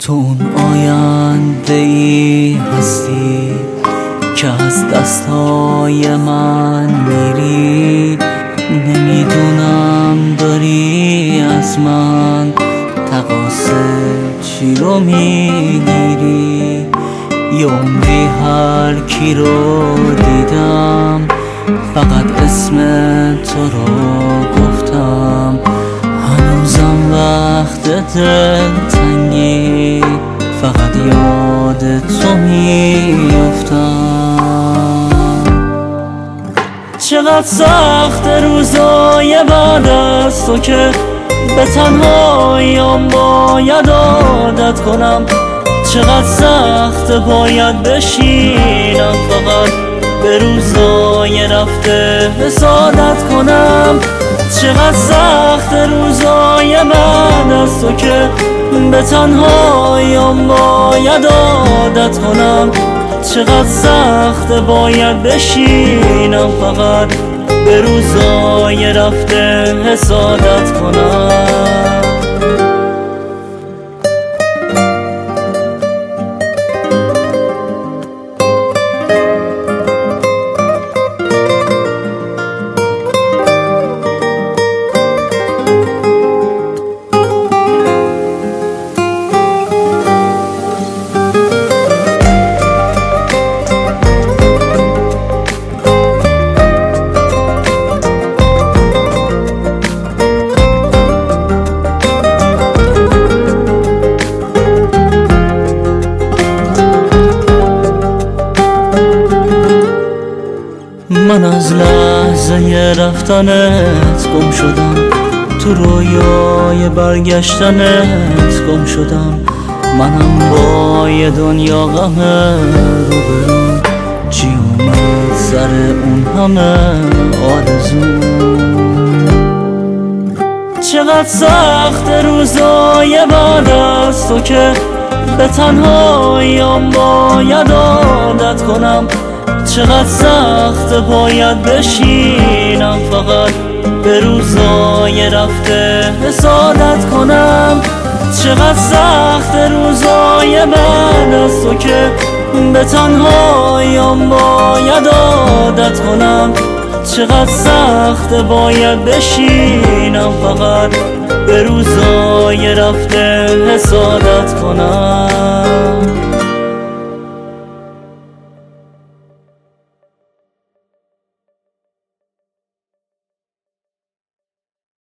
تو اون آینده ای هستی که از دستای من میری. نمیدونم داری از من تقاصه چی رو میگیری. یه عمری هر کی رو دیدم فقط اسم تو رو گفتم. هنوزم وقت دلتنگی فقط یاد تو میافتم. چقدر سخت روزای بعد از تو که به تنهاییم باید عادت کنم. چقدر سخت باید بشینم فقط به روزای رفته حسادت کنم. چقدر سخت روزای بعد از تو که به تنهاییم باید عادت کنم. چقدر سخت باید بشینم فقط به روزای رفته حسادت کنم. من از لحظه رفتنت گم شدم، تو رویای برگشتنت گم شدم. منم با یه دنیا غم روبرو، چی اومد سر اون همه آرزو. چقدر سخت روزای بعد از تو که به تنهاییم باید عادت کنم. چقدر سخت باید بشینم فقط به روزای رفته حسادت کنم. چقدر سخت روزای بعد از تو که به تنهاییم باید عادت کنم. چقدر سخت باید بشینم فقط به روزای رفته حسادت کنم.